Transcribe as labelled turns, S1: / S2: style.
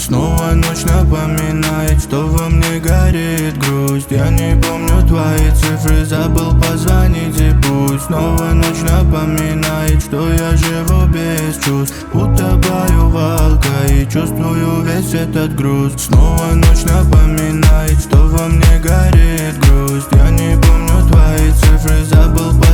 S1: Снова ночь напоминает, что во мне горит грусть. Я не помню твои цифры, забыл позвонить и пусть. Снова ночь напоминает, что я живу без чувств. Утопаю в алко и чувствую весь этот груз. Снова ночь напоминает, что во мне горит грусть. Я не помню твои цифры, забыл позвонить